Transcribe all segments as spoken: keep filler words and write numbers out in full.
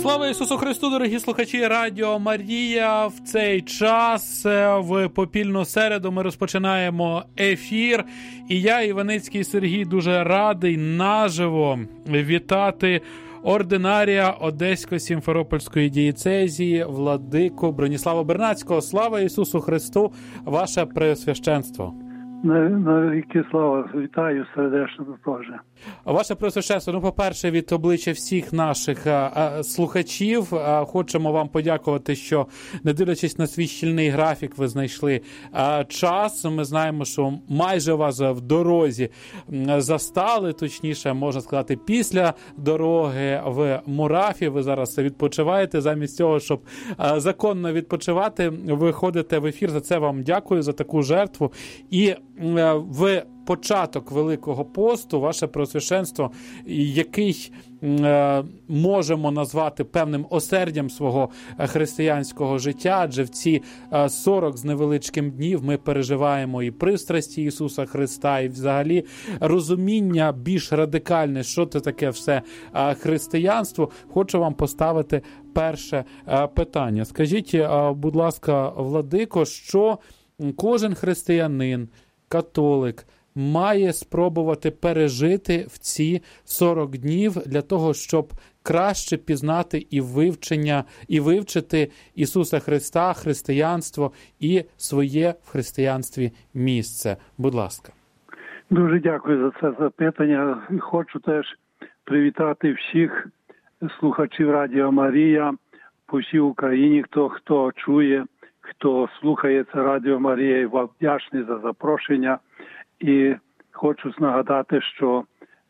Слава Ісусу Христу, дорогі слухачі Радіо Марія! В цей час, в попільну середу, ми розпочинаємо ефір. І я, Іваницький Сергій, дуже радий наживо вітати ординарія Одесько-Сімферопольської дієцезії владику Броніслава Бернацького. Слава Ісусу Христу, ваше Преосвященство! На віки слава, вітаю сердечно теж. Ваше Преосвященство, ну, по-перше, від обличчя всіх наших а, а, слухачів а, хочемо вам подякувати, що, не дивлячись на свій щільний графік, ви знайшли а, час. Ми знаємо, що майже вас в дорозі застали, точніше, можна сказати, після дороги в Мурафі. Ви зараз відпочиваєте. Замість цього, щоб а, законно відпочивати, ви ходите в ефір. За це вам дякую, за таку жертву. І в початок Великого посту, ваше Преосвященство, який е, можемо назвати певним осердям свого християнського життя, адже в ці е, сорок з невеличким днів ми переживаємо і пристрасті Ісуса Христа, і взагалі розуміння більш радикальне, що це таке все е, християнство. Хочу вам поставити перше е, питання. Скажіть, е, будь ласка, владико, що кожен християнин, католик, має спробувати пережити в ці сорок днів для того, щоб краще пізнати і вивчення, і вивчити Ісуса Христа, християнство і своє в християнстві місце. Будь ласка. Дуже дякую за це запитання. Хочу теж привітати всіх слухачів Радіо Марія по всій Україні, хто, хто чує, хто слухає це Радіо Марія, і вам вдячний за запрошення. І хочу нагадати, що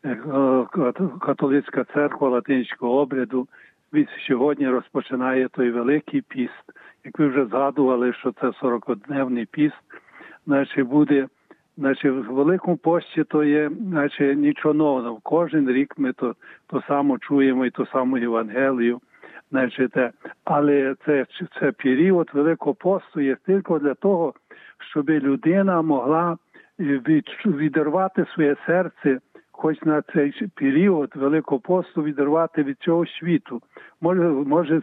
католицька церква латинського обряду від сьогодні розпочинає той Великий піст. Як ви вже згадували, що це сорокодневний піст, значить буде, значить в Великому пості то є, значить нічого нового. Кожен рік ми то, то само чуємо і то саму Євангелію. Значить, але це, це період Великого посту є тільки для того, щоб людина могла від, відірвати своє серце, хоч на цей період Великого посту відірвати від цього світу. Може, може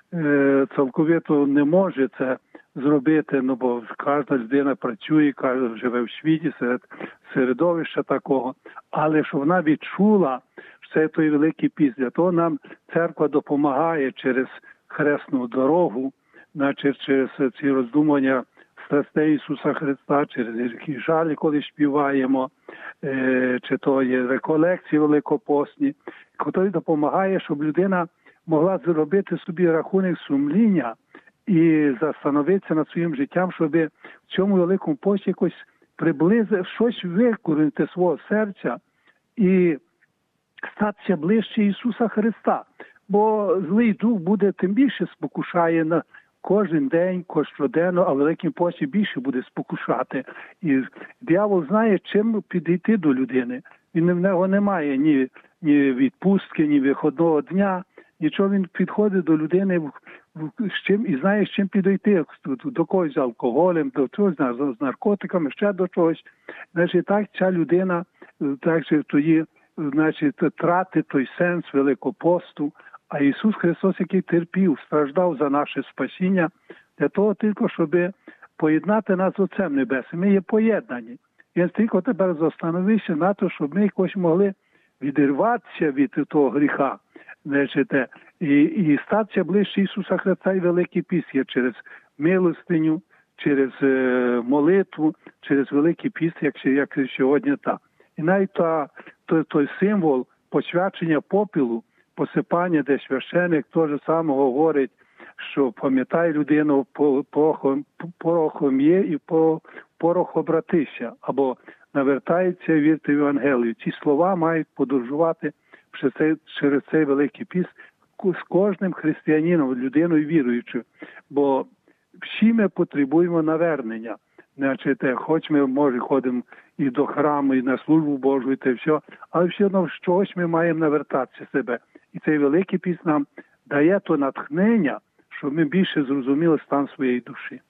цілковито не може це зробити, ну, бо кожна людина працює, кожна живе в світі, серед середовища такого, але щоб вона відчула, що це той Великий піст. Для того нам церква допомагає через хресну дорогу, значить, через ці роздумування страстей Ісуса Христа, через які жалі, коли співаємо, е, чи то є реколекції великопостні, який допомагає, щоб людина могла зробити собі рахунок сумління і застановитися над своїм життям, щоб в цьому Великому пості якось приблизити, щось викорінити свого серця і статися ближче Ісуса Христа. Бо злий дух буде тим більше спокушає на кожен день, щоденно, а в Великому пості більше буде спокушати. І диявол знає, чим підійти до людини. Він в нього немає ні, ні відпустки, ні виходного дня, нічого. Він підходить до людини з чим, і знає, з чим підійти. До когось з алкоголем, до чогось з наркотиками, ще до чогось. Значить, так ця людина так, тоді, значить, тратить той сенс Великого посту. А Ісус Христос, який терпів, страждав за наше спасіння, для того тільки, щоб поєднати нас з Отцем Небесним. Ми є поєднані. Він тільки тепер застановився на те, щоб ми якось могли відірватися від того гріха, значить, і, і статися ближче Ісуса Христа і Великий піст є через милостиню, через е, молитву, через Великий піст, як, як сьогодні так. І навіть та, той, той символ посвячення попілу, посипання, де священик теж саме говорить, що пам'ятай людину, порохом, порохом є і порох обратися, або навертається і вірти в Євангелію. Ці слова мають подорожувати через цей, через цей Великий піст з кожним християнином, людиною віруючою, бо всі ми потребуємо навернення. Значить, хоч ми, може, ходимо і до храму, і на службу Божу, і те все, але все одно в чогось ми маємо навертатися себе. І цей Великий піст нам дає то натхнення, щоб ми більше зрозуміли стан своєї душі.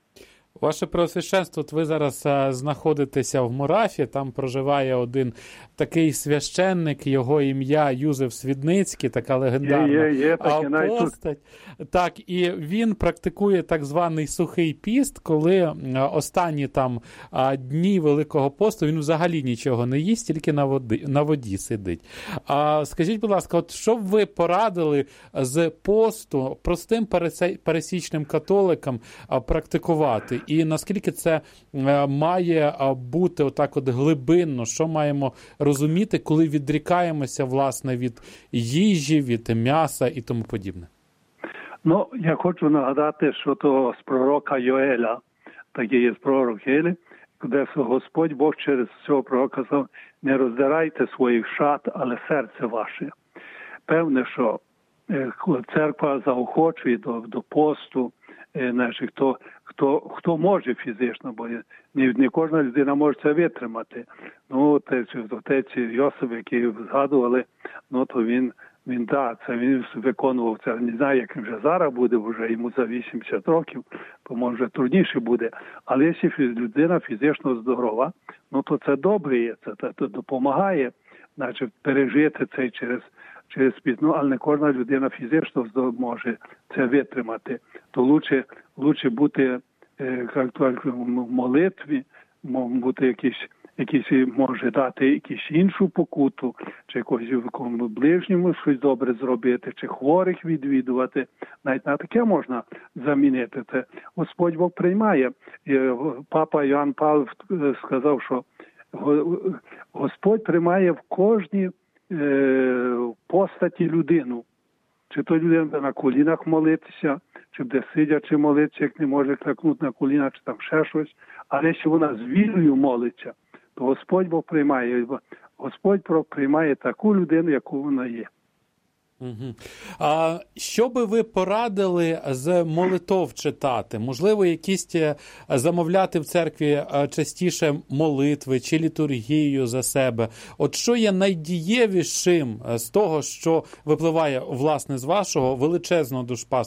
Ваше Преосвященство, от ви зараз а, знаходитеся в Мурафі, там проживає один такий священник, його ім'я Юзеф Свідницький, така легендарна є, є, є, так, постать. Так, і він практикує так званий сухий піст, коли а, останні там а, дні Великого посту він взагалі нічого не їсть, тільки на воді, на воді сидить. А, скажіть, будь ласка, от що б ви порадили з посту простим пересічним католикам а, практикувати? І наскільки це має бути отак от глибинно, що маємо розуміти, коли відрікаємося, власне, від їжі, від м'яса і тому подібне? Ну, я хочу нагадати, що то з пророка Йоеля, такий є пророк Єлі, де Господь Бог через цього пророка сказав: не роздирайте своїх шат, але серце ваше. Певне, що церква заохочує до, до посту, наших, хто, хто, хто може фізично, бо не, не кожна людина може це витримати. Ну, отець, отець Йосип, який згадували, ну, то він, він, да, це він виконував це. Не знаю, як він вже зараз буде, вже йому за вісімдесят років, то може трудніше буде. Але якщо людина фізично здорова, ну, то це добре є, це, це, це допомагає, значить, пережити це через через піт. Ну, але не кожна людина фізично може це витримати. То лучше, лучше бути е, як то, в молитві, бути якісь, якісь, може дати якусь іншу покуту, чи якось ближньому щось добре зробити, чи хворих відвідувати. Навіть на таке можна замінити. Це Господь Бог приймає. Папа Йоанн Павло сказав, що Господь приймає в кожній постаті людину. Чи то людина буде на колінах молитися, чи буде сидячи молитися, як не може клякнути на колінах, чи там ще щось. Але якщо вона з вірою молиться, то Господь Бог приймає. Господь приймає таку людину, яку вона є. Угу. А що би ви порадили з молитов читати? Можливо, якісь замовляти в церкві частіше молитви чи літургію за себе? От що є найдієвішим з того, що випливає, власне, з вашого величезного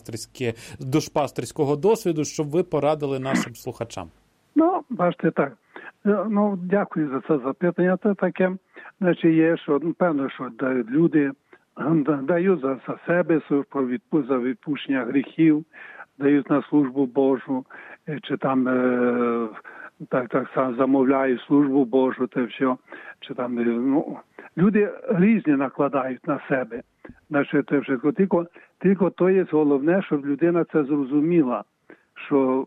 душпастерського досвіду, щоб ви порадили нашим слухачам? Ну, бачите, так. Ну, дякую за це запитання. Це таке, значить, є, що, ну, певно, що люди дають за, за себе, за відпущення гріхів, дають на службу Божу, чи там е, так, так само замовляють службу Божу, те все, чи там, ну, люди різні накладають на себе. Значить, те все, тільки, тільки то є головне, щоб людина це зрозуміла, що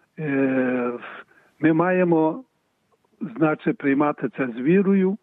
е, ми маємо, значить, приймати це з вірою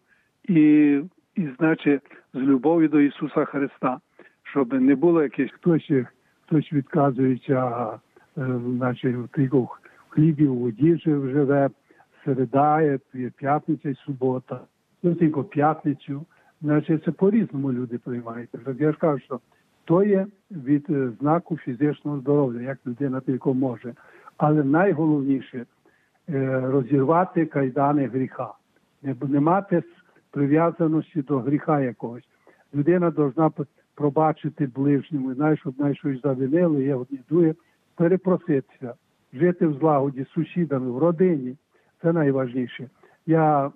і І, значить, з любов'ю до Ісуса Христа, щоб не було якесь хтось, хтось відказується, значить, тільки в хлібі, у воді живе, середа, п'ятниця і субота, ну, тільки п'ятницю. Значить, це по-різному люди приймають. Я ж кажу, що то є від знаку фізичного здоров'я, як людина тільки може. Але найголовніше – розірвати кайдани гріха, не мати прив'язаності до гріха якогось. Людина повинна пробачити ближньому, знає, щоб знає, щось завинили, є одні дує, перепроситися, жити в злагоді з сусідами, в родині. Це найважніше. Я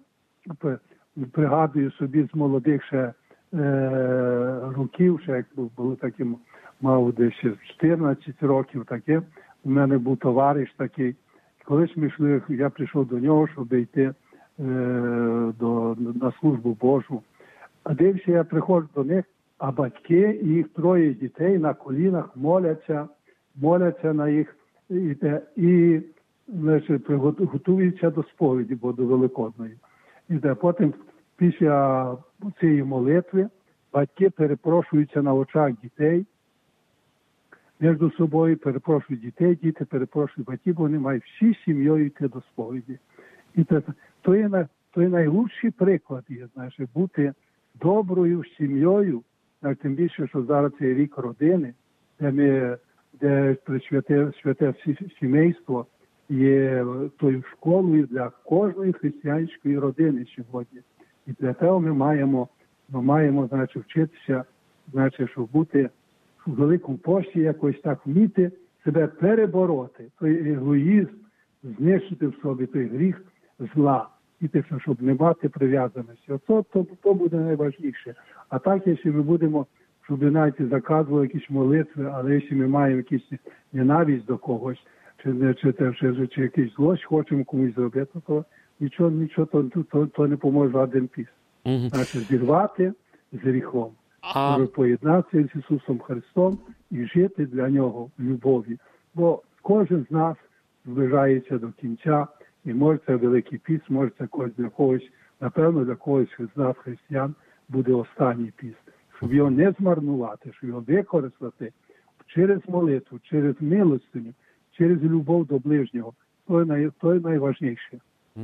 пригадую собі з молодих ще е, років, ще як було таким, мав десь чотирнадцять років таке, у мене був товариш такий. Колись ми йшли, я прийшов до нього, щоб йти До, на службу Божу. А дився, я приходжу до них, а батьки і їх троє дітей на колінах моляться, моляться на їх і, і значить, готуються до сповіді, бо до Великодної. І де, потім після цієї молитви батьки перепрошуються на очах дітей, між собою перепрошують дітей, діти перепрошують батьків, бо вони мають всі сім'єю йти до сповіді. І це, то є, то є найлучший приклад, є, знаєш, бути доброю сім'єю, тим більше, що зараз це рік родини, де ми, де святе, святе сімейство є тою школою для кожної християнської родини сьогодні. І для того ми маємо, ми маємо, значить, вчитися, значить, щоб бути в великому пості, якось так вміти себе перебороти, той егоїзм, знищити в собі той гріх зла. І те, щоб не мати прив'язаності. Оце то, то буде найважливіше. А так, якщо ми будемо, щоб навіть заказували якісь молитви, але якщо ми маємо якісь ненависть до когось, чи, чи, чи, чи, чи якийсь злость хочемо комусь зробити, то нічого, нічого то, то, то не поможе один піст. Угу. Значить, зірвати з гріхом. А... Поєднатися з Ісусом Христом і жити для Нього в любові. Бо кожен з нас зближається до кінця, і може це Великий піст, може це для когось, напевно, для когось з нас, християн, буде останній піст. Щоб його не змарнувати, щоб його використати через молитву, через милостиню, через любов до ближнього. То є, то є найважніше.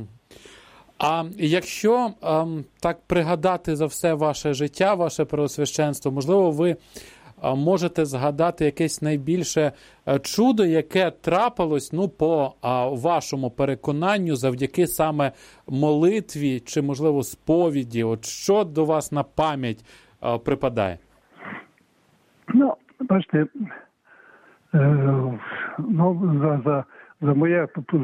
А якщо ем, так пригадати за все ваше життя, ваше преосвященство, можливо, ви можете згадати якесь найбільше чудо, яке трапилось, ну, по а, вашому переконанню, завдяки саме молитві чи, можливо, сповіді? От що до вас на пам'ять а, припадає? Ну, бачите, е, ну, за, за, за моє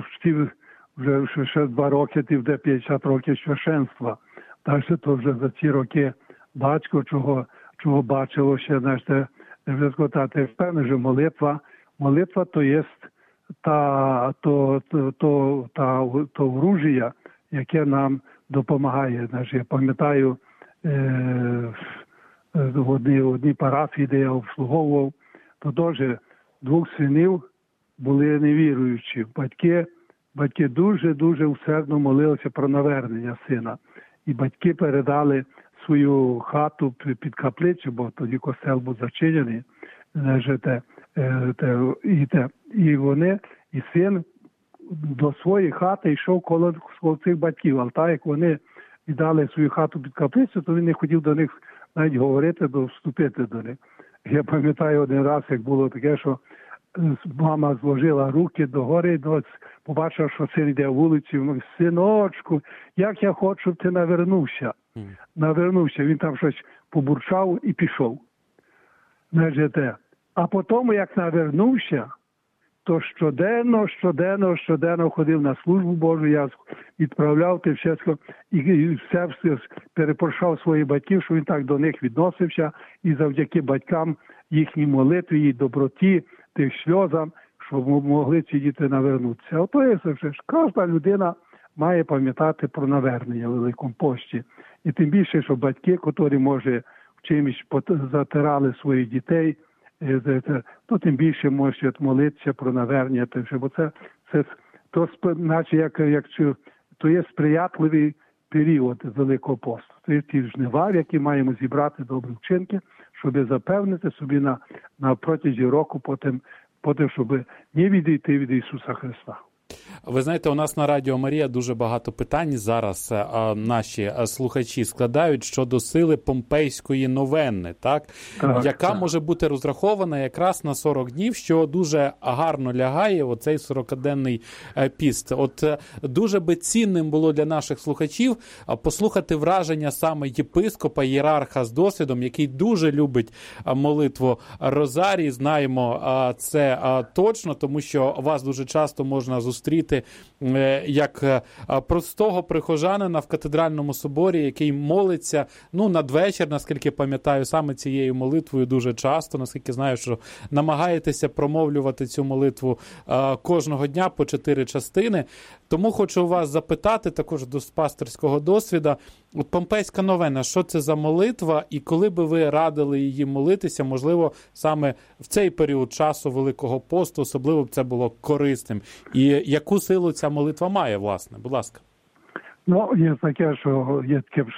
вже ще два роки, ти вже п'ятдесят років священства. Далі то вже за ці роки батько чого чого бачило ще, знаєте, вже сказати, впевнений, що молитва, молитва то є та, то, то, то, та, то оружие, яке нам допомагає. Знаєш, я пам'ятаю, е, в одній, одній парафії, де я обслуговував, то теж двох синів були невіруючі. Батьки, батьки дуже-дуже усердно молилися про навернення сина. І батьки передали свою хату під каплицю, бо тоді костел був зачинений, те, те, і, те, і вони, і син до своєї хати йшов коло, коло цих батьків, але так як вони віддали свою хату під каплицю, то він не хотів до них навіть говорити, до вступити до них. Я пам'ятаю один раз, як було таке, що мама зложила руки догори, побачила, що син йде вулицю, мовить: синочку, як я хочу, щоб ти навернувся. Mm. Навернувся, він там щось побурчав і пішов. А потім, як навернувся, то щоденно, щоденно, щоденно ходив на службу Божу, я відправляв те все, і все, все перепрошав своїх батьків, що він так до них відносився, і завдяки батькам, їхній молитві, її доброті, тих сльозам, щоб могли ці діти навернутися. Ото є все ж. Кожна людина має пам'ятати про навернення в Великому пості. І тим більше, що батьки, котрі, може, в чимось затирали своїх дітей, то тим більше можуть молитися про навернення. Бо це, це то, наче як, як, то є сприятливий період Великого посту. Це є ті жнива, які маємо зібрати добрі вчинки, щоб запевнити собі на, на протязі року, потім, потім, щоб не відійти від Ісуса Христа. Ви знаєте, у нас на Радіо Марія дуже багато питань зараз а, наші слухачі складають щодо сили Помпейської новени, так? Так, яка так. може бути розрахована якраз на сорок днів, що дуже гарно лягає в оцей сорокаденний піст. От дуже би цінним було для наших слухачів послухати враження саме єпископа, ієрарха з досвідом, який дуже любить молитву Розарій. Знаємо це точно, тому що вас дуже часто можна зустріти як простого прихожанина в катедральному соборі, який молиться, ну, надвечір, наскільки пам'ятаю, саме цією молитвою дуже часто, наскільки знаю, що намагаєтеся промовлювати цю молитву а, кожного дня по чотири частини. Тому хочу у вас запитати, також до пасторського досвіду, от Помпейська новена, що це за молитва, і коли би ви радили її молитися, можливо, саме в цей період часу Великого посту, особливо б це було корисним. І яку силу ця молитва має, власне? Будь ласка. Ну, є таке, що є таке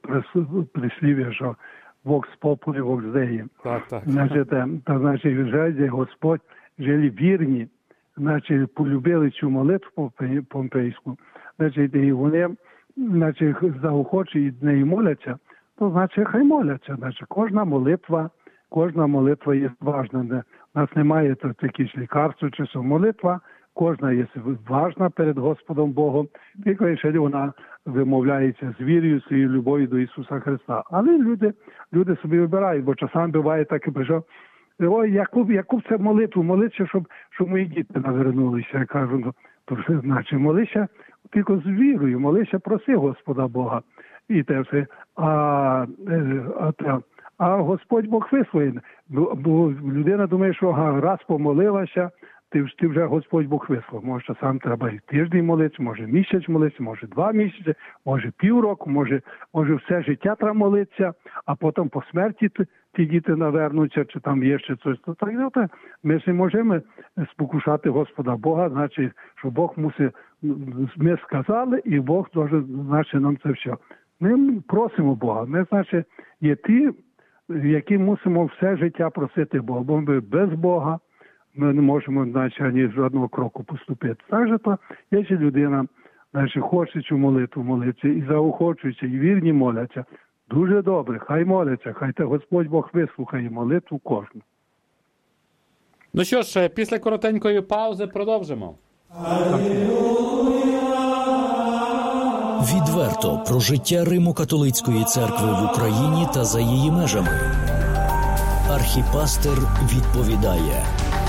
прислів'я, що «Vox populi, vox Dei». Так, так. Значить, та, значить, вже Господь жили вірні, значить, полюбили цю молитву помпейську, значить, і вони, значить, заохочують неї моляться, то, значить, хай моляться. Значить, кожна молитва, кожна молитва є важна. У нас немає таких лікарств чи молитва, кожна є важна перед Господом Богом, тільки вона вимовляється з вірою, своєю любов'ю до Ісуса Христа. Але люди, люди собі вибирають, бо часами буває так, що ой, яку, яку б це молитву молитися, щоб, щоб мої діти навернулися. Я кажу, ну, значить, молися тільки з вірою, молися, проси Господа Бога. І те все. А, а, а, а Господь Бог вислухає. Бо, бо людина думає, що ага, раз помолилася, ти, ти вже Господь Бог вислухав. Може, сам треба і тиждень молитися, може місяць молитися, може два місяці, може півроку, може, може все життя треба молитися, а потім по смерті ті, ті діти навернуться, чи там є ще щось. То так, то, ми ж не можемо спокушати Господа Бога, значить, що Бог мусить, ми сказали, і Бог дуже, значить, нам це все. Ми просимо Бога. Ми, значить, є ті, які мусимо все життя просити Бога. Бо ми без Бога ми не можемо, значить, ані жодного кроку поступити. Так же то, якщо людина, значить, хоче цю молитву молитися, і заохочується, і вірні моляться, дуже добре, хай моляться, хай те Господь Бог вислухає молитву кожну. Ну що ж, після коротенької паузи продовжимо. Відверто про життя Римо-католицької церкви в Україні та за її межами. Архіпастер відповідає.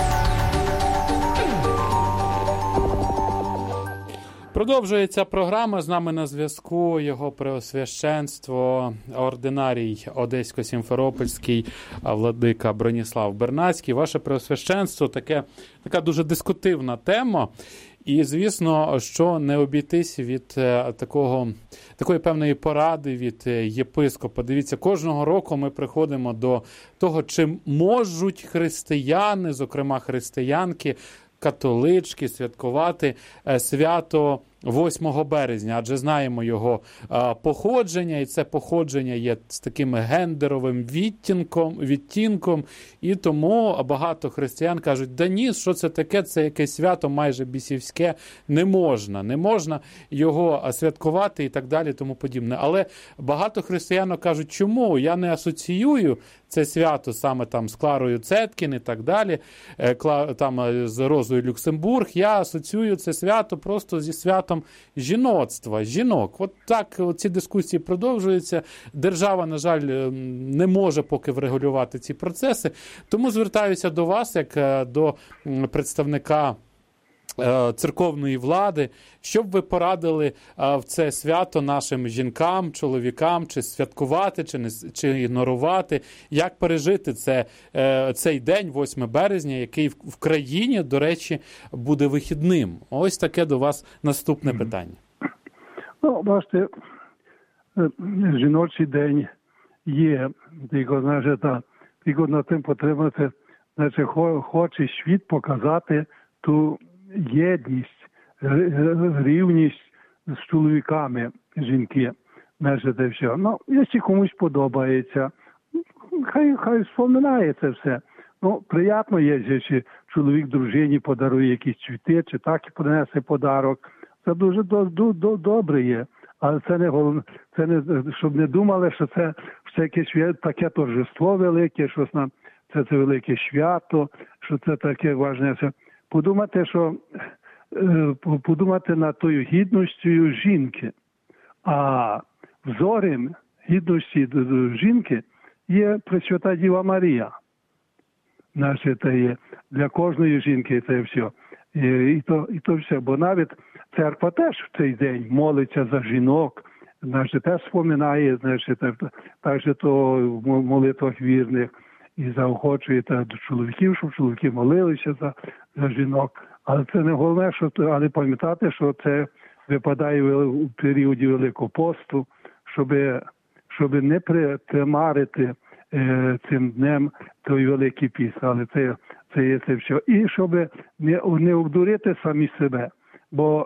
Продовжується програма. З нами на зв'язку його преосвященство, ординарій Одесько-Сімферопольський владика Броніслав Бернацький. Ваше преосвященство, таке, така дуже дискутивна тема. І, звісно, що не обійтись від такого, такої певної поради від єпископа. Дивіться, кожного року ми приходимо до того, чи можуть християни, зокрема християнки, католички, святкувати свято восьмого березня, адже знаємо його а, походження, і це походження є з таким гендеровим відтінком, відтінком, і тому багато християн кажуть, да ні, що це таке, це якесь свято майже бісівське, не можна, не можна його святкувати і так далі, тому подібне. Але багато християн кажуть, чому? Я не асоціюю це свято саме там з Кларою Цеткін і так далі, там з Розою Люксембург, я асоціюю це свято просто зі святом жіноцтва, жінок. От так ці дискусії продовжуються. Держава, на жаль, не може поки врегулювати ці процеси. Тому звертаюся до вас, як до представника церковної влади, щоб ви порадили в це свято нашим жінкам, чоловікам, чи святкувати, чи не чи ігнорувати, як пережити це, цей день, восьме березня, який в країні, до речі, буде вихідним. Ось таке до вас наступне питання. Ну, бачите, жіночий день є, тільки, знаєте, та, тільки над тим потрібно, це, значить, хоче світ показати ту єдність, рівність з чоловіками жінки. Значить, це все. Ну, якщо комусь подобається, хай, хай вспоминає це все. Ну, приємно є, якщо чоловік дружині подарує якісь цвіти, чи так і принесе подарок. Це дуже до, до, до, добре є. Але це не головне, це не, щоб не думали, що це всяке таке торжество велике, що нам це, це велике свято, що це таке важне. Подумати, що подумати над тою гідністю жінки. А взорем гідності жінки є Пресвята Діва Марія. Наше це є для кожної жінки це все. І, і, то, і то все. Бо навіть церква теж в цей день молиться за жінок, наше теж споминає, наше, так, так же то в молитвах вірних і заохочує та, до чоловіків, щоб чоловіки молилися за, за жінок. Але це не головне, що але пам'ятати, що це випадає у періоді Великого посту, щоб, щоб не примарити е, цим днем той Великий піст. Але це, це є це все. І щоб не, не обдурити самі себе. Бо,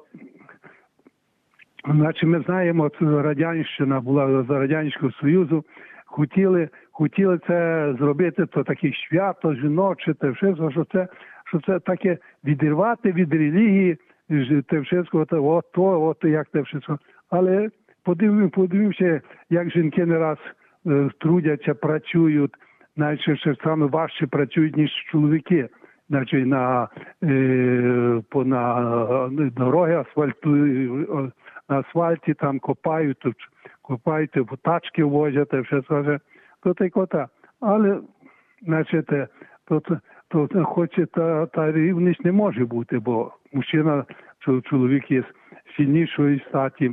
наче ми знаємо, Радянщина була за Радянського Союзу, хотіли, хотіли це зробити, то таке свято, жіноче, те все, що це, що це таке відірвати від релігії, те все, от то, от як те все. Але подивимося, подивимося, як жінки не раз е, трудяться, працюють, навіть ще саме важче працюють, ніж чоловіки. Значить, на, е, по, на, на дороги асфальту, на асфальті там копають, тут, копають, тачки возять, все це, то та й кота. Але, значить, то, то, то хоч та, та рівність не може бути, бо мужчина, що чоловік є сильнішої статі,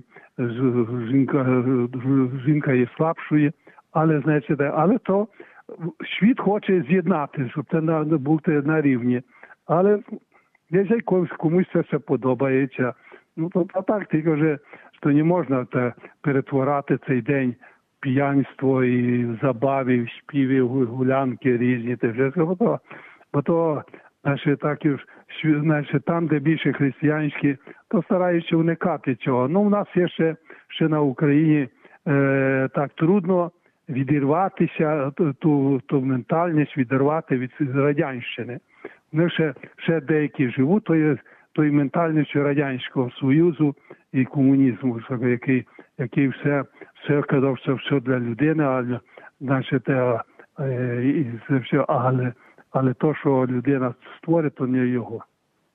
жінка, жінка є слабшої, але, значить, але то світ хоче з'єднати, щоб це на, бути на рівні. Але десь комусь, комусь це все подобається. Ну, то, то так, тільки вже, що не можна те, перетворати цей день п'янство і забавів, співів, гулянки різні. Те вже, бо то, бо то значить, так, значить, там, де більше християнські, то стараються уникати цього. Ну, у нас є ще, ще на Україні е, так трудно відірватися, ту, ту, ту ментальність відірвати від Радянщини. Вони ще, ще деякі живуть тою, тою ментальністю Радянського Союзу і комунізму, який, який все, все казав, що все для людини, а, значить, е, і це все, але, але то, що людина створить, то не його.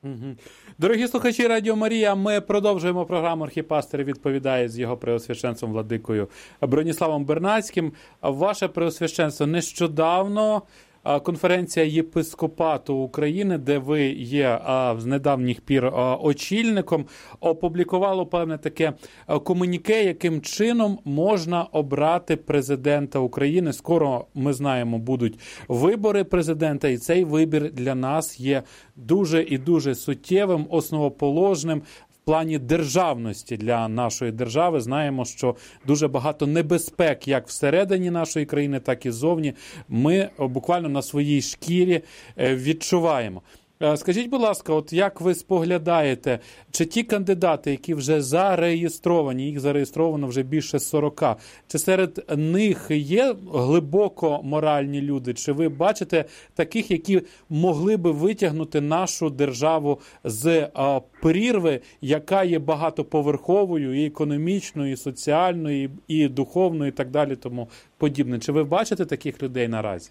Дорогі слухачі Радіо Марія, ми продовжуємо програму «Архіпастир відповідає» з його преосвященством владикою Броніславом Бернацьким. Ваше преосвященство, нещодавно конференція єпископату України, де ви є з недавніх пір очільником, опублікувало певне таке комуніке, яким чином можна обрати президента України. Скоро, ми знаємо, будуть вибори президента, і цей вибір для нас є дуже і дуже суттєвим, основоположним в плані державності для нашої держави. Знаємо, що дуже багато небезпек як всередині нашої країни, так і ззовні. Ми буквально на своїй шкірі відчуваємо. Скажіть, будь ласка, от як ви споглядаєте, чи ті кандидати, які вже зареєстровані, їх зареєстровано вже більше сорока, чи серед них є глибоко моральні люди? Чи ви бачите таких, які могли би витягнути нашу державу з а, прірви, яка є багатоповерховою, і економічною, і соціальною, і духовною, і так далі, тому подібне? Чи ви бачите таких людей наразі?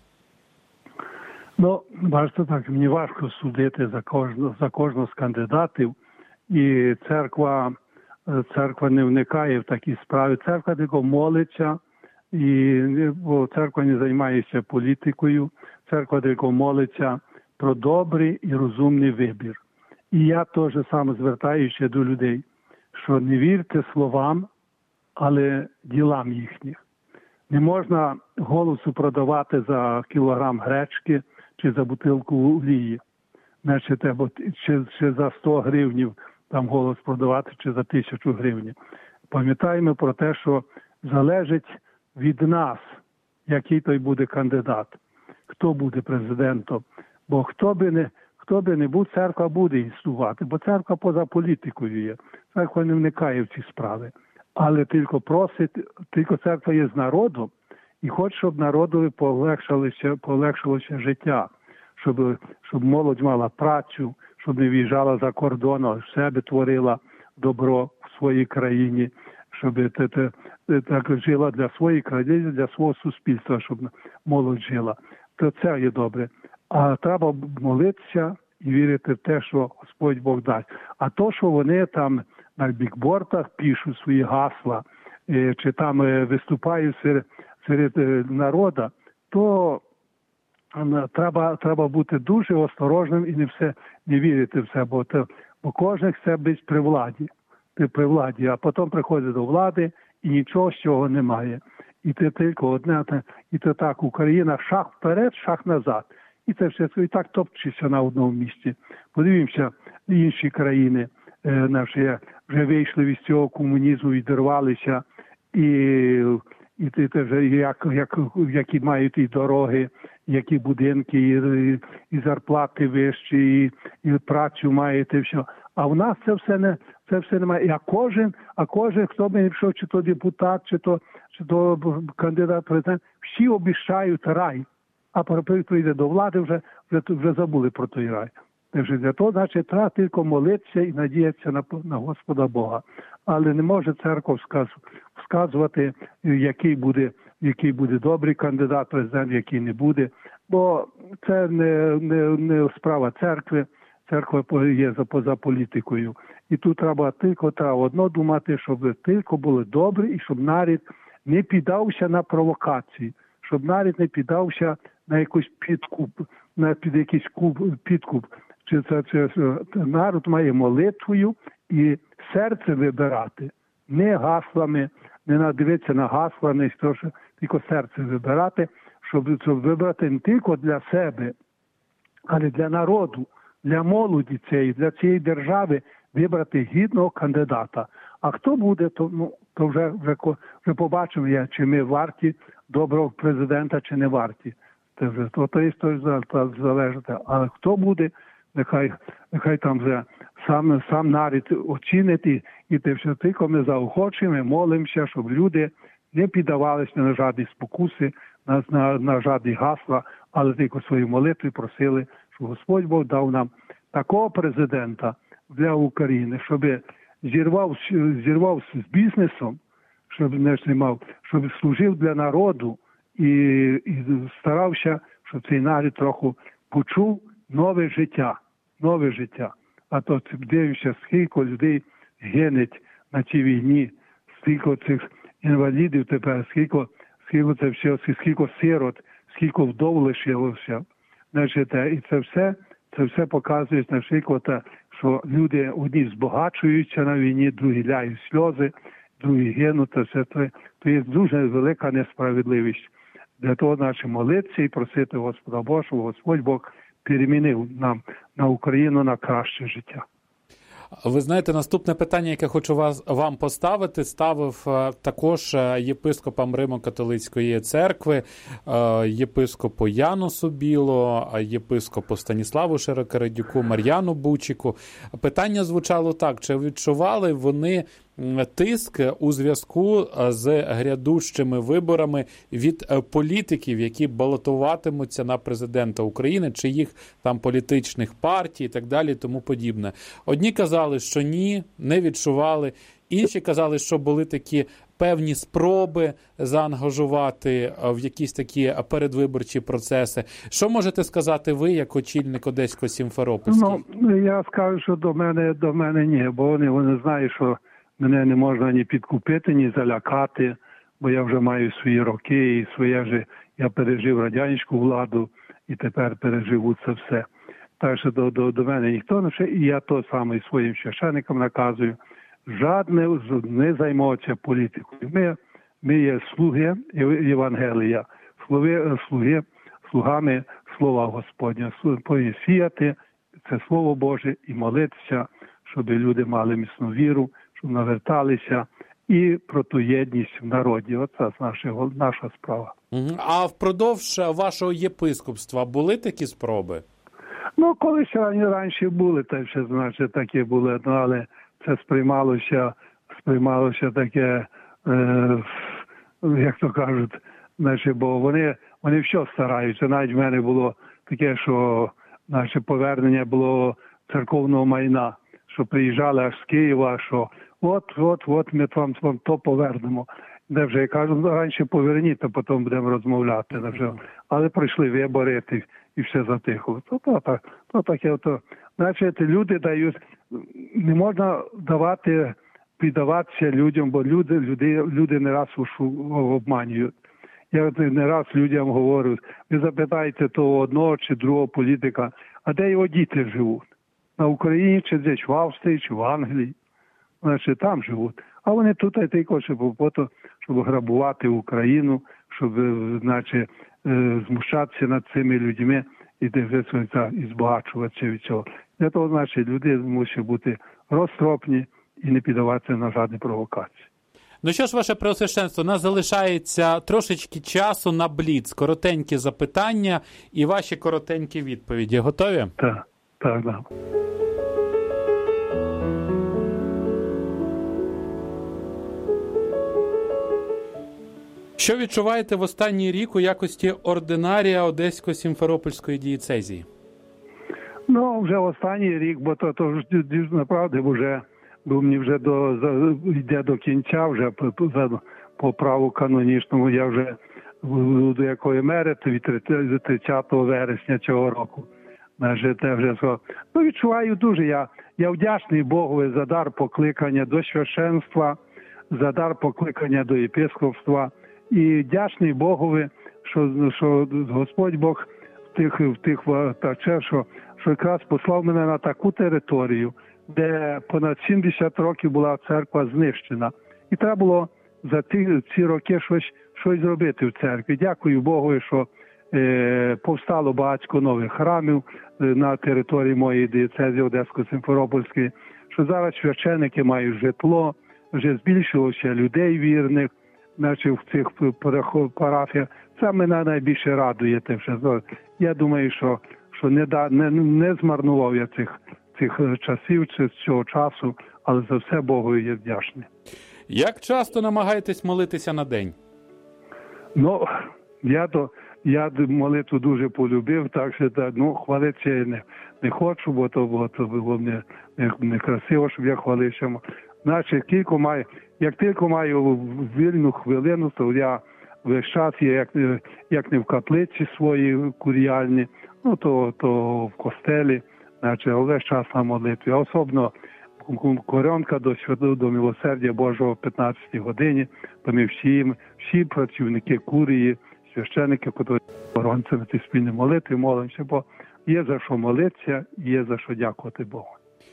Ну, бачите так, мені важко судити за кожного, за кожного з кандидатів, і церква, церква не вникає в такі справи. Церква тільки молиться, і, бо церква не займається політикою, церква тільки молиться про добрий і розумний вибір. І я теж саме звертаюся до людей, що не вірте словам, але ділам їхніх. Не можна голосу продавати за кілограм гречки, чи за бутилку олії, значить, або чи, чи за сто гривнів там голос продавати, чи за тисячу гривень. Пам'ятаємо про те, що залежить від нас, який той буде кандидат, хто буде президентом. Бо хто би не, хто би не був, церква буде існувати, бо церква поза політикою є. Церква не вникає в ці справи. Але тільки просить, тільки церква є з народом, і хоче, щоб народові полегшилося, полегшилося життя, щоб, щоб молодь мала працю, щоб не виїжджала за кордон, а в себе творила добро в своїй країні, щоб те, те, те, так жила для своєї країни, для свого суспільства, щоб молодь жила. То це є добре. А треба молитися і вірити в те, що Господь Бог дасть. А то, що вони там на бікбордах пишуть свої гасла, чи там виступають серед серед народу, то треба, треба бути дуже осторожним і не все не вірити в це, бо, то, бо кожен хоче бути при владі, при владі, а потім приходить до влади і нічого з цього немає. І це тільки одне, і це так, Україна шаг вперед, шаг назад. І це все і так топчеться на одному місці. Подивімося, інші країни е, наші вже вийшли від цього комунізму, відірвалися, і І це вже як, як, які мають і дороги, які будинки, і, і зарплати вищі, і, і працю маєте, все. А в нас це все не це все немає. А кожен, а кожен, хто би не пішов, чи то депутат, чи то, чи то кандидат президент, всі обіцяють рай. А прийде до влади, вже, вже, вже забули про той рай. Тож для того, значить, треба тільки молитися і надіятися на, на Господа Бога. Але не може церква сказувати, який буде, який буде добрий кандидат, президент, який не буде. Бо це не, не, не справа церкви, церква є поза політикою. І тут треба тільки треба одно думати, щоб тільки були добрі і щоб народ не піддався на провокації, щоб народ не піддався на якийсь підкуп, на під якийсь куб, підкуп. Чи це, це народ має молитвою і серце вибирати. Не гаслами, не надивитися на гасла, не що, тільки серце вибирати, щоб, щоб вибрати не тільки для себе, але для народу, для молоді цієї, для цієї держави вибрати гідного кандидата. А хто буде, то, ну, то вже, вже, вже побачимо, я, чи ми варті доброго президента, чи не варті. Це вже то, то, то, то залежить. Але хто буде, нехай, нехай там вже сам, сам нарід оцінить, і, і те все тільки ми заохочуємо, молимося, щоб люди не піддавалися на жодні спокуси, на, на, на жодні гасла, але тільки свої молитви просили, щоб Господь Бог дав нам такого президента для України, щоб зірвав, зірвав з бізнесом, щоб не знімав, щоб служив для народу і, і старався, щоб цей народ трохи почув нове життя, нове життя. А то дивишся, скільки людей гинеть на цій війні, скільки цих інвалідів тепер, скільки, скільки це все, скільки сирот, скільки вдов лишилося. Значить, і це все, це все показує, наприклад, що люди одні збагачуються на війні, другі ляють сльози, другі гинуть. Це, все, це, це є дуже велика несправедливість. Для того, значить, молитися і просити Господа Бога, щоб Господь Бог перемінив нам на Україну на краще життя. Ви знаєте, наступне питання, яке хочу вас, вам поставити, ставив також єпископам Римо-католицької церкви, єпископу Яну Собіло, єпископу Станіславу Широкорадюку, Мар'яну Бучику. Питання звучало так: чи відчували вони тиск у зв'язку з грядущими виборами від політиків, які балотуватимуться на президента України, чи їх там політичних партій і так далі, і тому подібне. Одні казали, що ні, не відчували. Інші казали, що були такі певні спроби заангажувати в якісь такі передвиборчі процеси. Що можете сказати ви, як очільник Одесько-Сімферопольський? Ну, я скажу, що до мене, до мене ні, бо вони, вони знають, що мене не можна ні підкупити, ні залякати, бо я вже маю свої роки, і своє вже, я пережив радянську владу, і тепер переживу це все. Так що до, до, до мене ніхто не ще, і я то саме своїм священникам наказую, жадне не займатися політикою. Ми, ми є слуги Євангелія, слуги, слуги, слугами Слова Господня, повинні сіяти це Слово Боже і молитися, щоб люди мали міцну віру, щоб наверталися, і про ту єдність в народі. Оце наша, наша справа. А впродовж вашого єпископства були такі спроби? Ну, колись раніше були, та ще, значить, такі були, ну, але це сприймалося, сприймалося таке, е, як то кажуть, значить, бо вони, вони все стараються. Навіть в мене було таке, що наше повернення було церковного майна, що приїжджали аж з Києва, що от, от, от ми вам, вам то повернемо. Де вже, я кажу, ну, раніше поверніть, а потім будемо розмовляти. Вже. Але пройшли вибори, і, і все затихло. То, то, то, то таке, то. Значить, люди дають, не можна давати, піддаватися людям, бо люди, люди, люди не раз обманюють. Я не раз людям говорю, ви запитаєте того одного чи другого політика, а де його діти живуть? На Україні, чи десь в Австрії, чи в Англії. Значить, там живуть. А вони тут тільки, щоб, щоб грабувати Україну, щоб, значить, змущатися над цими людьми і дивитися, і збагачуватися від цього. Для того, значить, люди мусять бути розтропні і не піддаватися на жодні провокації. Ну що ж, ваше преосвященство, у нас залишається трошечки часу на бліц. Коротенькі запитання і ваші коротенькі відповіді. Готові? Так, так, так. Що відчуваєте в останній рік у якості ординарія Одесько-Сімферопольської дієцезії? Ну, вже останній рік, бо то, то ж направді вже, бо мені вже до, за, йде до кінця, вже по, за, по праву канонічному, я вже до якої мерити від тридцятого вересня цього року. Значить, вже, ну, відчуваю дуже, я, я вдячний Богові за дар покликання до священства, за дар покликання до єпископства. І вдячний Богові, що, що Господь Бог в тих, в тих що, що якраз послав мене на таку територію, де понад сімдесят років була церква знищена. І треба було за ці, ці роки щось, щось зробити в церкві. Дякую Богу, що е, повстало багатько нових храмів е, на території моєї дієцезії Одесько-Симферопольської, що зараз священики мають житло, вже збільшилося людей вірних, значить, в цих парафіях. Це мене найбільше радує. Те, що я думаю, що, що не, да, не, не змарнував я цих, цих часів, чи цього часу, але за все Богу є вдячний. Як часто намагаєтесь молитися на день? Ну, я то я молитву дуже полюбив, так що ну, хвалитися я не, не хочу, бо то, бо то було не, не, не красиво, щоб я хвалився. Значить, кілько маю, як тільки маю вільну хвилину, то я весь час є, як, як не в каплиці своїй куріальні, ну то, то в костелі, значить, весь час на молитві. А особливо коронка до святого, до милосердя Божого о п'ятнадцятій годині, то ми всі, всі працівники курії, священики, які коронцями ці спільні молитви, молимося, бо є за що молитися, є за що дякувати Богу.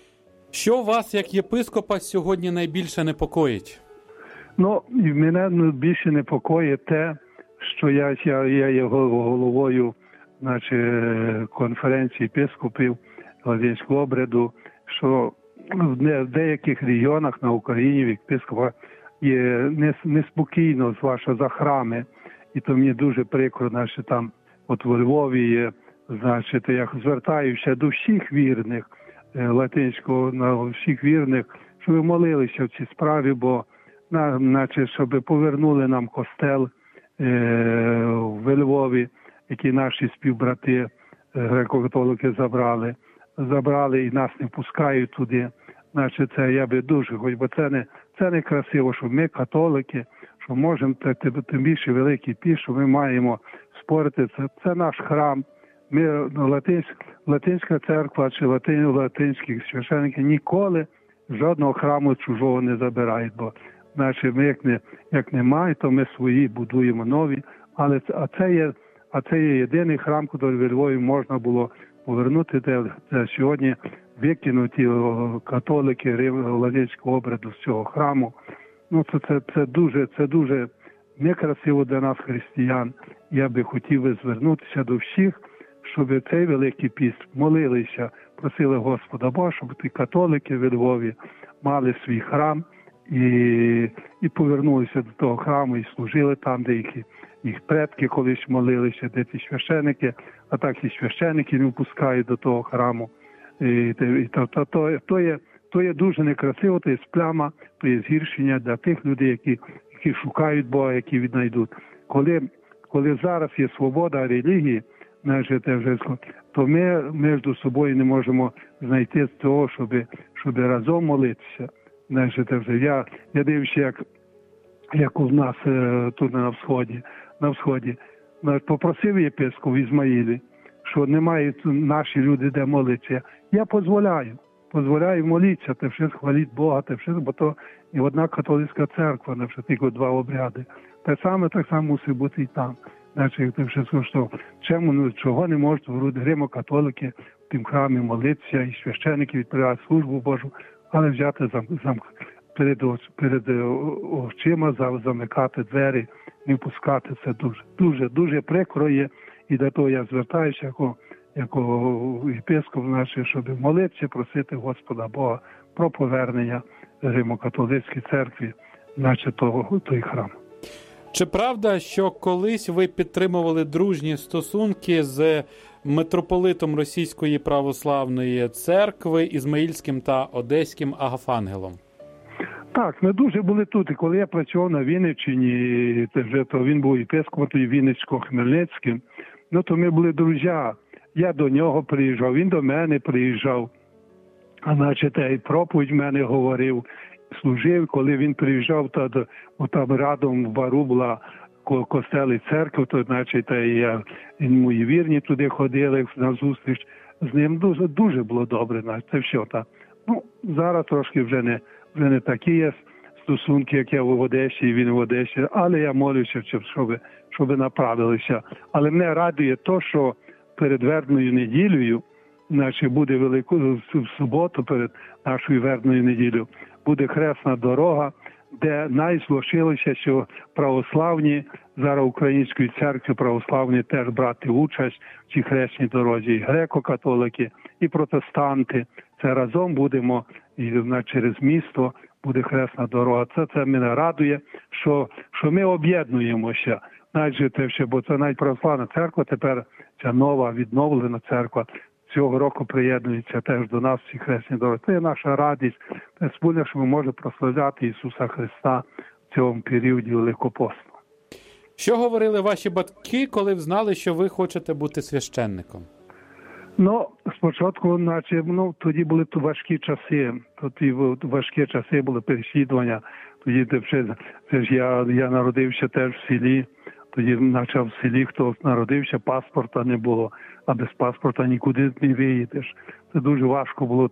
Що вас, як єпископа, сьогодні найбільше непокоїть? Ну, мене більше непокоїть те, що я, я, я є головою, значить, конференції єпископів Латинського обряду, що в деяких регіонах на Україні єпископа є неспокійно, зважно за храми, і то мені дуже прикро, значить, там, от у Львові є, значить, я звертаюся до всіх вірних, латинського, на всіх вірних, щоб молилися в цій справі, бо, на, наче, щоб повернули нам костел е, в Львові, які наші співбрати е, греко-католики забрали. Забрали і нас не пускають туди. Значить, це я би дуже хоч, бо це не, це не красиво, що ми, католики, що можемо, тим більше великий піст, що ми маємо спорити. Це, це наш храм. Ми, латинська, латинська церква чи латин, латинські священники ніколи жодного храму чужого не забирають, бо значить, ми як не, як немає, то ми свої будуємо нові, але а це є, а це є єдиний храм, який в Львові можна було повернути, де, де сьогодні викинуті католики латинського обряду з цього храму. Ну, це, це, це, дуже, це дуже некрасиво для нас, християн. Я би хотів звернутися до всіх, щоб цей Великий піст молилися, просили Господа Бога, щоб ті католики в Львові мали свій храм і, і повернулися до того храму і служили там, де їх, їх предки колись молилися, де ті священики, а так і священики не впускають до того храму. І, і то, то, то, то, є, то є дуже некрасиво, то є пляма, то є згіршення для тих людей, які, які шукають Бога, які віднайдуть. Коли, коли зараз є свобода релігії, то ми між собою не можемо знайти того, щоб, щоб разом молитися. Я, я дивлюся, як, як у нас тут на Сході, на Сході. Попросив єпископ в Ізмаїлі, що немає наші люди, де молитися. Я дозволяю, дозволяю молитися, те все хваліть Бога, те все, бо то і одна католицька церква, не все тільки два обряди. Те саме, так само мусить бути і там. Значить, те все, що чому, чого не можуть гримо-католики в тим храмі молитися, і священники відправляють службу Божу, але взяти зам, зам, перед, перед очима, замикати двері, не впускати, це дуже, дуже, дуже прикро є. І до того я звертаюся, як, як єпископ, значить, щоб молитися, просити Господа Бога про повернення Римо-католицькій церкві, значить, того, той храм. Чи правда, що колись ви підтримували дружні стосунки з митрополитом Російської православної церкви Ізмаїльським та Одеським Агафангелом? Так, ми дуже були тут. І коли я працював на Вінниччині, то, то він був єпископом Вінницько-Хмельницьким, ну то ми були друзі. Я до нього приїжджав, він до мене приїжджав. А значить, і проповідь в мене говорив, служив, коли він приїжджав, то, то там рядом в бару була костел і церква, то значить, і я, і мої вірні туди ходили на зустріч. З ним дуже, дуже було добре, значить, це все так. Ну, зараз трошки вже не, вже не такі є стосунки, як я в Одесі, і він в Одесі, але я молюся, щоб, щоб направилися. Але мене радує те, що перед Вербною неділею значить, буде велику в суботу перед нашою вербною неділею, буде хресна дорога, де найзлочилося, що православні, зараз Української церкви православні теж брати участь в цій хресній дорозі. І греко-католики, і протестанти. Це разом будемо, і через місто буде хресна дорога. Це, це мене радує, що, що ми об'єднуємося. Навіть те, що, бо це навіть православна церква, тепер ця нова, відновлена церква, цього року приєднується теж до нас всі хресні дороги. Це є наша радість, це спільне, що ми можемо прославляти Ісуса Христа в цьому періоді Великопосту. Що говорили ваші батьки, коли знали, що ви хочете бути священником? Ну, спочатку, наче, ну, тоді були то важкі часи, тоді важкі часи були переслідування, тоді це, це ж я, я народився теж в селі, тоді почав в селі, хто народився, паспорта не було, а без паспорта нікуди не виїдеш. Це дуже важко було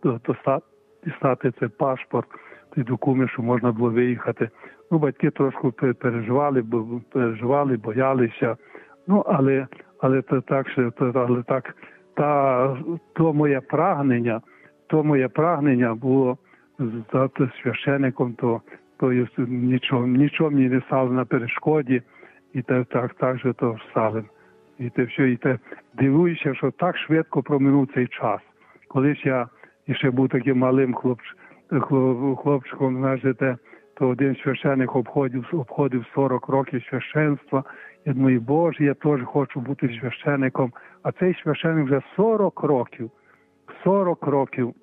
дістати цей паспорт, той документ, що можна було виїхати. Ну, батьки трошки переживали, переживали, боялися. Ну, але, але то так, але так, та, то моє прагнення, то моє прагнення було стати священником, то, то нічого, нічого мені не стало на перешкоді, і так, так, так же то стало. І те все, і те дивуюся, що так швидко проминув цей час. Колись я ще був таким малим хлопч, хлопчиком, знаєте, то один священник обходив, обходив сорок років священства. Я думаю, Боже, я теж хочу бути священником. А цей священник вже сорок років. сорок років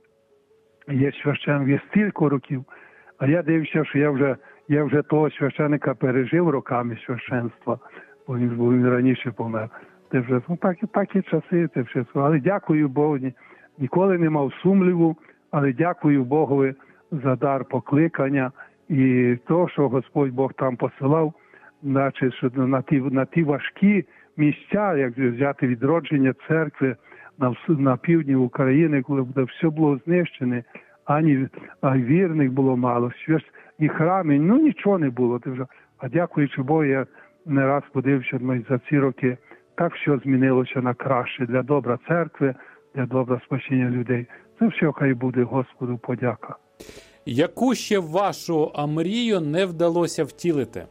є священник, є стільки років. А я дивився, що я вже, я вже того священника пережив роками священства, бо він, бо він раніше помер. Це вже, ну, так, такі часи, це все. Але дякую Богу, ніколи не мав сумніву, але дякую Богові за дар покликання і то, що Господь Бог там посилав, значить, що на ті, на ті важкі місця, як взяти відродження церкви на, на півдні України, коли все було знищене, ані а вірних було мало, і храми, ну нічого не було. А дякуючи Богу, я не раз подивився за ці роки, так все змінилося на краще для добра церкви, для добра спасіння людей. Це все хай буде Господу подяка. Яку ще вашу мрію не вдалося втілити?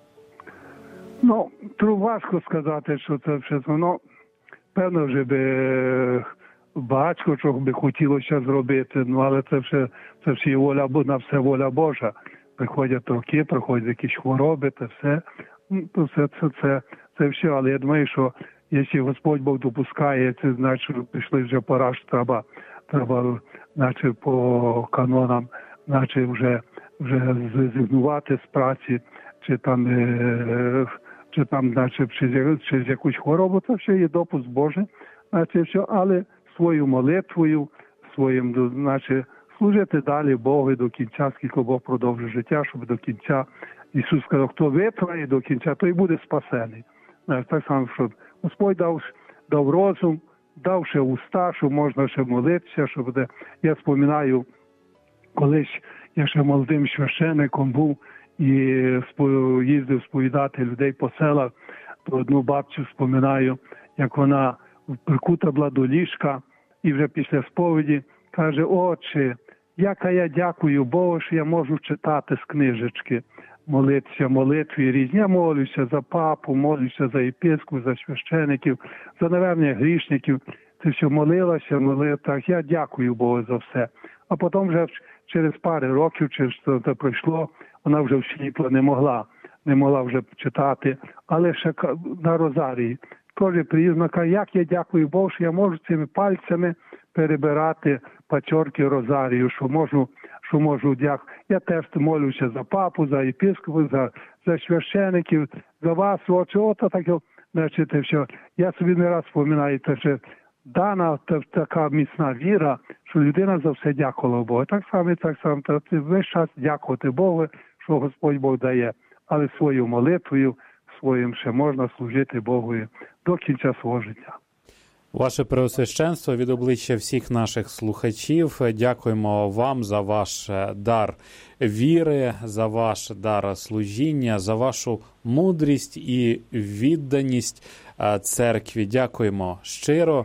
Ну, то важко сказати, що це все, ну, певно, вже би багато чого би хотілося зробити, ну, але це все, це все воля, на все воля Божа. Приходять роки, приходять якісь хвороби, це все, ну, то все, це, це, це все, але я думаю, що якщо Господь Бог допускає, це значить, пішли вже пора, що треба, треба, значить, по канонам, значить, вже, вже зрезигнувати з праці, чи там, е, чи там, значить, через, через якусь хворобу, це все є допуск Божий, значить, все, але свою молитвою, своїм, значить, служити далі Богу до кінця, скільки Бог продовжує життя, щоб до кінця, Ісус сказав, хто витримає до кінця, той буде спасений. Так само, що Господь дав, дав розум, дав ще уста, що можна ще молитися, що буде. Я споминаю, колись я ще молодим священником був і їздив сповідати людей по селах, то одну бабцю споминаю, як вона прикута була до ліжка і вже після сповіді каже, отче, яка я дякую Богу, що я можу читати з книжечки, молитися, молитві різні. Я молюся за папу, молюся за єпископів, за священиків, за навернення грішників. Це все молилася, молила так. Я дякую Богу за все. А потім вже через пару років, через що це пройшло, вона вже в світло не могла, не могла вже читати, але ще на розарії. Теж приїзна каже, як я дякую Богу, що я можу цими пальцями перебирати пачорки розарію, що можу, що можу дякувати. Я теж молюся за папу, за єпископів, за, за священиків, за вас, отче, ото таке, значить, все. Я собі не раз споминаю, що дана така міцна віра, що людина за все дякувала Богу. Так само, так само, весь час дякувати Богу, що Господь Бог дає, але своєю молитвою, своїм ще можна служити Богу до кінця свого життя. Ваше Преосвященство, від обличчя всіх наших слухачів, дякуємо вам за ваш дар віри, за ваш дар служіння, за вашу мудрість і відданість церкві. Дякуємо щиро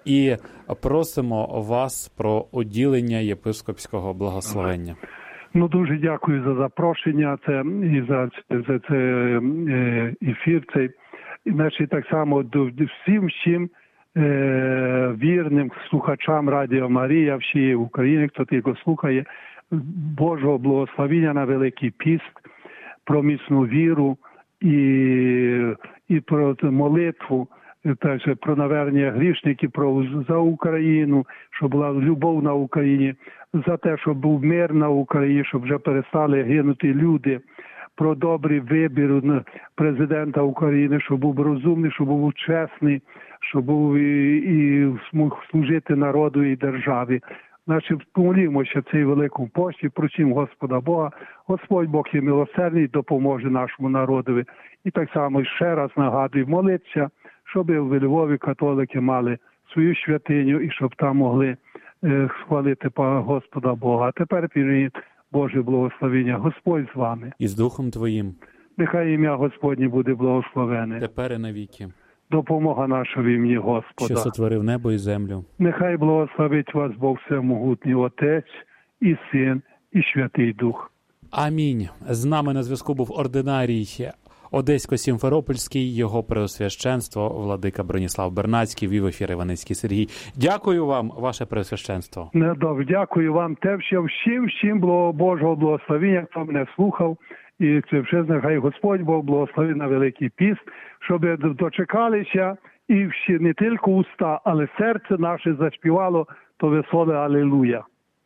і просимо вас про уділення єпископського благословення. Ну, дуже дякую за запрошення, це і за, за це е, ефір цей. Значить, так само до всім всім е, вірним слухачам Радіо Марія, всієї України, хто його слухає, Божого благословення на Великий піст, про міцну віру і, і про молитву, також про навернення грішників, про за Україну, щоб була любов на Україні, за те, щоб був мир на Україні, щоб вже перестали гинути люди, про добрий вибір президента України, щоб був розумний, щоб був чесний, щоб був і, і змог служити народу і державі. Значить, помолімося цей великому пості, просимо Господа Бога. Господь Бог є милосердний, допоможе нашому народові. І так само ще раз нагадую, молитися, щоб в Львові католики мали свою святиню і щоб там могли е, хвалити Господа Бога. А тепер прийміть Боже благословення. Господь з вами. І з Духом Твоїм. Нехай ім'я Господнє буде благословене. Тепер і навіки. Допомога наша в ім'ї Господа. Що сотворив небо і землю. Нехай благословить вас Бог Всемогутній, Отець і Син, і Святий Дух. Амінь. З нами на зв'язку був ординарій Одесько-Сімферопольський, його преосвященство, владика Броніслав Бернацький, вів ефір Іваницький Сергій. Дякую вам, ваше преосвященство. Недовго дякую вам те, всім, всім, всім Божого благословення, хто мене слухав. І це все, нехай Господь Бог благословить на Великий піст, щоб дочекалися і всі, не тільки уста, але серце наше заспівало то веселе Алілуя.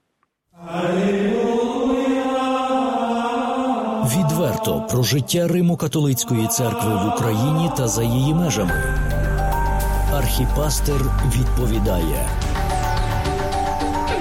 Відверто про життя Римо-католицької церкви в Україні та за її межами. Архіпастир відповідає.